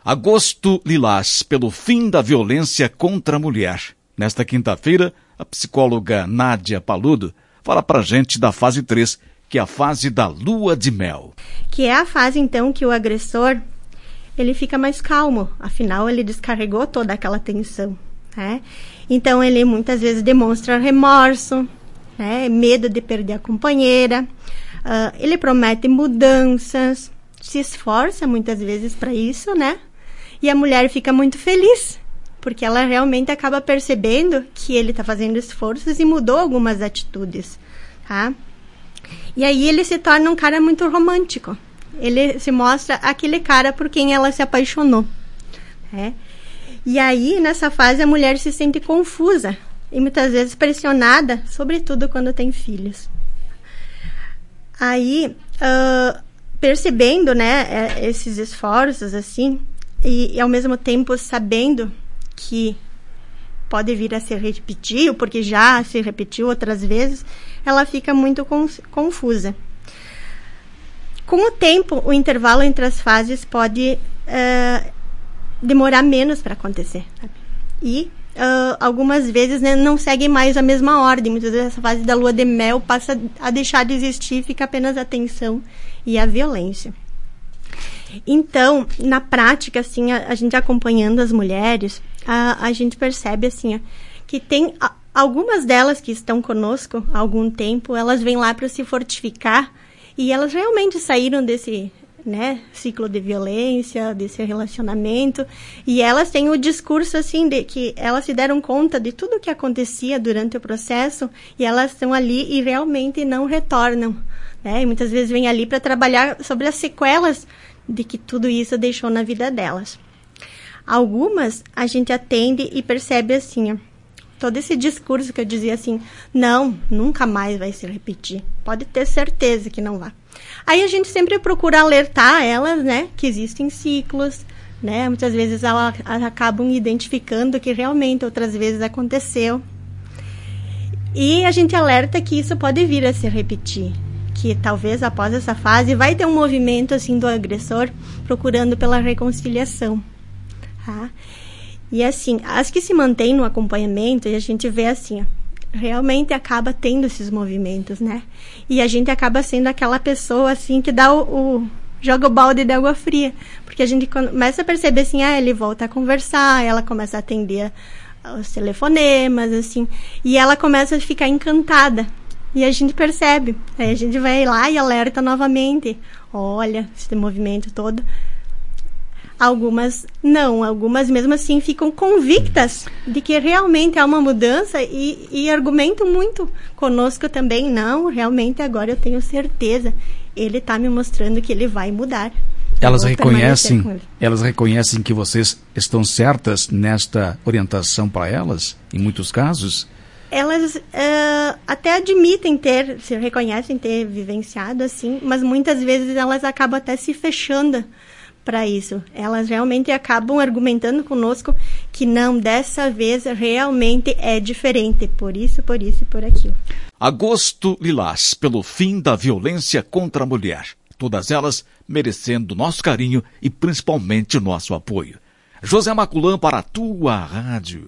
Agosto Lilás, pelo fim da violência contra a mulher. Nesta quinta-feira, a psicóloga Nádia Paludo fala pra gente da fase 3, que é a fase da lua de mel. Que é a fase, então, que o agressor, ele fica mais calmo. Afinal, ele descarregou toda aquela tensão, né? Então, ele muitas vezes demonstra remorso, né? Medo de perder a companheira. Ele promete mudanças, se esforça muitas vezes para isso, né? E a mulher fica muito feliz, porque ela realmente acaba percebendo que ele está fazendo esforços e mudou algumas atitudes, tá? E aí ele se torna um cara muito romântico. Ele se mostra aquele cara por quem ela se apaixonou, né? E aí, nessa fase, a mulher se sente confusa e muitas vezes pressionada, sobretudo quando tem filhos. Aí, percebendo, né, esses esforços, assim, e ao mesmo tempo sabendo que pode vir a se repetir, porque já se repetiu outras vezes, ela fica muito confusa. Com o tempo, o intervalo entre as fases pode demorar menos para acontecer, sabe? E algumas vezes, né, não segue mais a mesma ordem. Muitas vezes essa fase da lua de mel passa a deixar de existir, fica apenas a tensão e a violência. Então, na prática, assim, a gente acompanhando as mulheres, a gente percebe, assim, que tem algumas delas que estão conosco há algum tempo, elas vêm lá para se fortificar e elas realmente saíram desse, né, ciclo de violência, desse relacionamento, e elas têm o discurso, assim, de que elas se deram conta de tudo o que acontecia durante o processo e elas estão ali e realmente não retornam, né? E muitas vezes vêm ali para trabalhar sobre as sequelas de que tudo isso deixou na vida delas. Algumas a gente atende e percebe assim, todo esse discurso que eu dizia assim, não, nunca mais vai se repetir, pode ter certeza que não vai. Aí a gente sempre procura alertar elas, né, que existem ciclos, né, muitas vezes elas acabam identificando que realmente outras vezes aconteceu. E a gente alerta que isso pode vir a se repetir, que talvez após essa fase vai ter um movimento assim do agressor procurando pela reconciliação, tá? E assim, as que se mantêm no acompanhamento, e a gente vê assim, realmente acaba tendo esses movimentos, né? E a gente acaba sendo aquela pessoa assim que dá joga o balde de água fria, porque a gente começa a perceber assim, ele volta a conversar, ela começa a atender os telefonemas, assim, e ela começa a ficar encantada. E a gente percebe, aí a gente vai lá e alerta novamente. Olha, esse movimento todo. Algumas não, algumas mesmo assim ficam convictas de que realmente há uma mudança e argumentam muito conosco também. Não, realmente agora eu tenho certeza. Ele está me mostrando que ele vai mudar. Elas reconhecem que vocês estão certas nesta orientação para elas, em muitos casos? Elas até admitem se reconhecem ter vivenciado assim, mas muitas vezes elas acabam até se fechando para isso. Elas realmente acabam argumentando conosco que não, dessa vez realmente é diferente, por isso e por aquilo. Agosto Lilás, pelo fim da violência contra a mulher. Todas elas merecendo nosso carinho e principalmente o nosso apoio. José Maculã para a tua rádio.